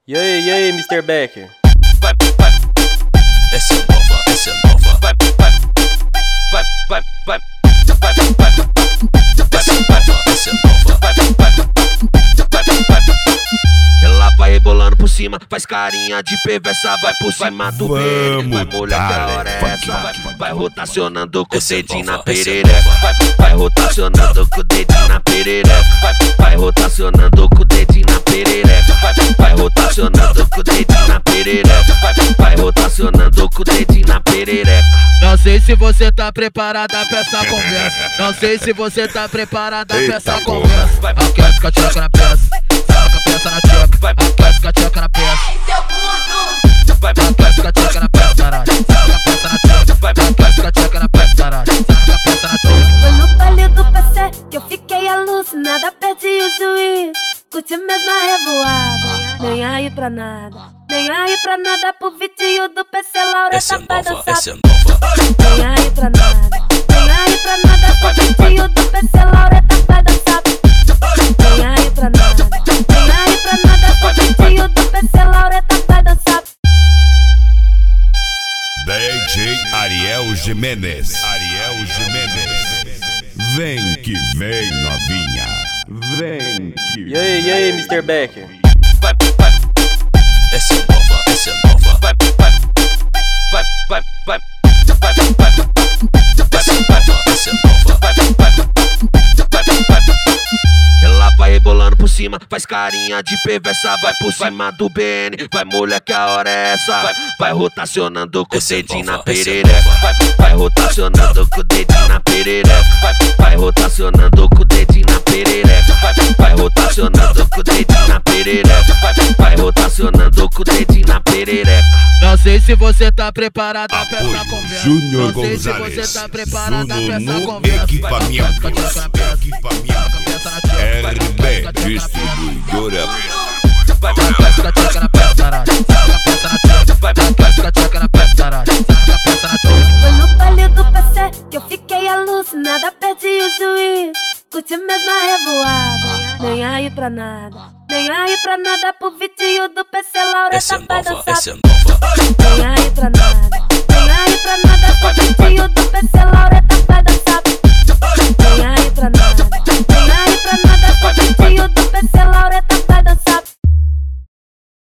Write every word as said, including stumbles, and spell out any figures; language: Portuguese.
E aí, e aí, mister Becker? Vai, vai, essa é nova, essa é nova. Vai, vai, vai, vai, vai, vai, vai, vai, essa é nova, essa é nova. Vai, vai, vai, vai, vai. Ela vai rebolando por cima, faz carinha de perversa, vai por cima do pênis. Vai molhar que hora é essa, vai, vai rotacionando com o dedinho na perereca. Vai, vai rotacionando com o dedinho na perereca. Vai, vai rotacionando com o dedinho na perereca. Vai, vai rotacionando com o dedinho na perereca. Vai, vai rotacionando com o dedinho na perereca. Não sei se você tá preparada pra essa conversa. Não sei se você tá preparada pra essa conversa. Aquece com a tcheca na peça, saca a peça na tcheca. Aquece com a tcheca na peça, aquece com a tcheca na peça, caralho. Saca a peça na tcheca, aquece com a tcheca na peça, caralho. Saca a peça na tcheca. Foi no baile do P C que eu fiquei alucinada, perdi o juiz. Curti mesmo a revoada, nem aí pra nada. Nem aí pra nada pro vitinho do P C, Laureta vai dançar. Essa é nova. Nem aí pra nada, nem aí pra nada pro vitinho do P C, Laureta vai dançar. Nem aí pra nada, nem aí pra nada pro vitinho do P C, Laureta vai dançar. D J Ariel Jimenez, Ariel Jimenez. Vem que vem, novinha. Vem que E aí, e aí, mister Becker? Vai, vai, essa é nova, essa é nova. Vai, vai, vai, vai, vai, vai, vai, vai, essa é nova, essa é nova. Vai, vai, vai, vai, vai. Ela vai rebolando por cima, faz carinha de perversa, vai por cima do B N, vai molhar que a hora é essa. Vai, vai rotacionando com o dedinho na perereca. Vai, vai rotacionando com o dedinho na perereca. Vai, vai rotacionando com o dedinho na perereca. Vai, vai rotacionando com o dedinho na perereca. Vai, vai rotacionando com o dedinho na perereca. Não sei se você tá preparada pra essa Apoio conversa. Júnior Não sei se Gonzalez. você tá preparada pra essa Zuno conversa. Equipamentos. Aquece com a tcheca na peça, Equipamentos. R B Distribuidora. aquece com a tcheca na peça, caralho. Saca a peça na tcheca, aquece com a tcheca na peça, caralho. Saca a peça na tcheca. Foi no baile do P C que eu fiquei alucinada, perdi o juiz. Curti mesmo a revoada, nem aí pra nada. Nem aí pra nada pro vitinho do P C, Essa é Laureta vai nova, dançar. essa é nova. Nem